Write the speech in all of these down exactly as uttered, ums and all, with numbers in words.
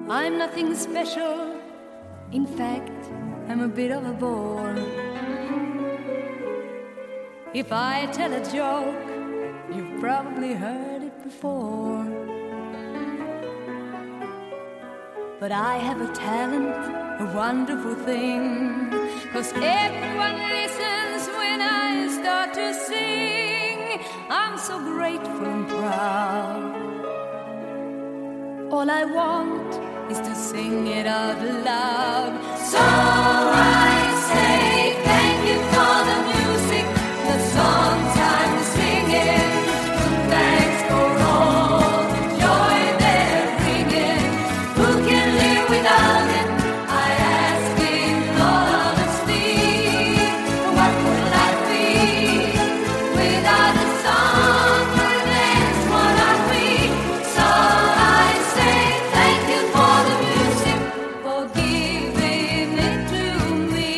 I'm nothing special. In fact, I'm a bit of a bore. If I tell a joke, you've probably heard it before. But I have a talent, a wonderful thing, 'cause everyone listens when I start to sing. I'm so grateful and proud. All I want is to sing it out loud. So I say thank you for the music, the songs I'm singing. Thanks for all the joy they're bringing. Who can live without it? I ask in all honesty. What would life be without a song or a dance? What are we? So I say thank you for the music, for giving it to me.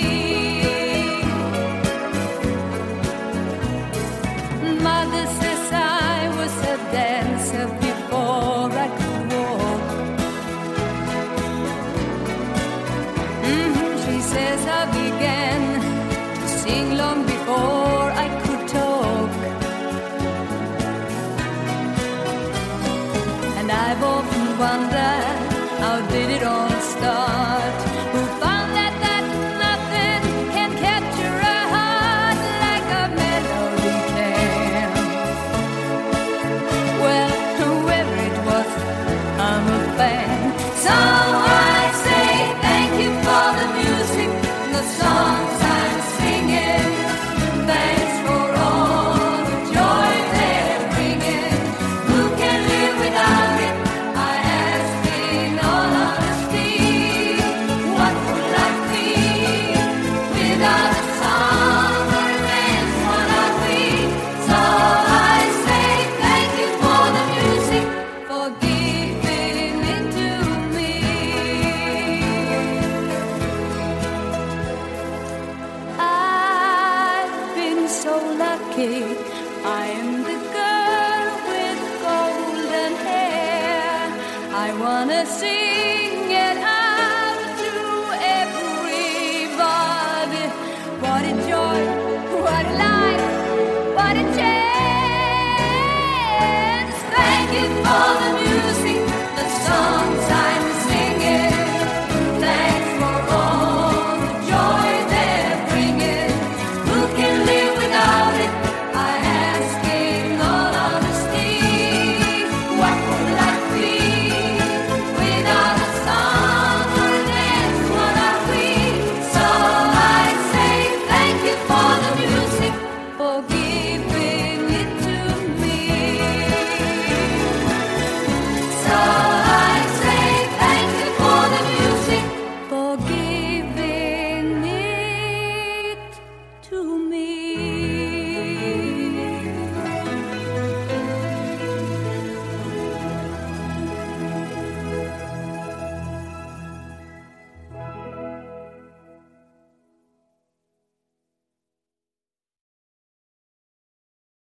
Mother says I was a dancer before I could walk. Mm-hmm, she says I began